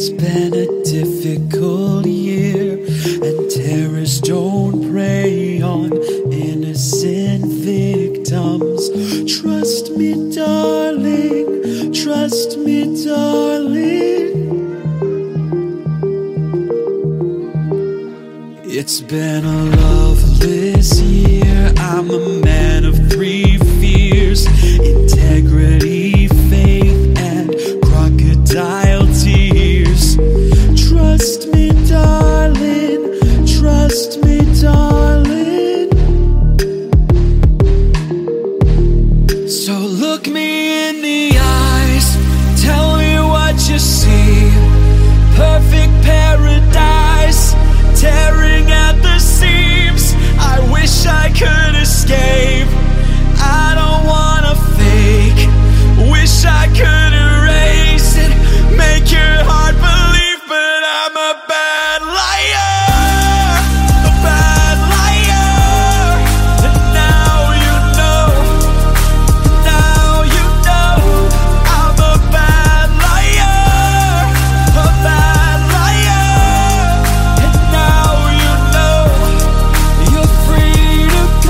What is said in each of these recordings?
It's been a difficult year, and terrorists don't prey on innocent victims. Trust me, darling, trust me, darling. It's been a loveless year. I'm a man of three fears: integrity, faith, and crocodile tears. Trust me, darling, trust me, darling. So look me in the eyes, tell me what you see. Perfect paradise, tearing at the seams. I wish I could escape. I don't wanna fake. Wish I could erase it, make your heart believe, but I'm a bad liar, a bad liar. And now you know, now you know, I'm a bad liar, a bad liar. And now you know, you're free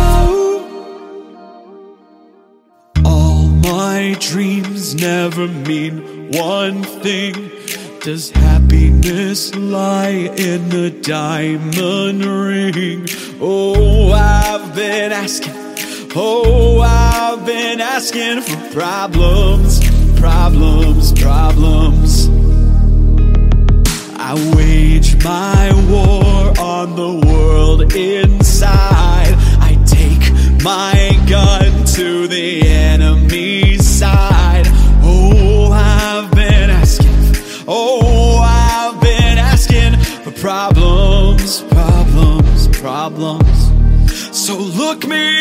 to go. All my dreams never mean one thing. Does happiness lie in the diamond ring? Oh, I've been asking. Oh, I've been asking for problems, problems, problems. I wage my war on the world inside. I take my gun to the enemy's side. Oh, I've been asking. Oh, I've been asking for problems, problems, problems. So look me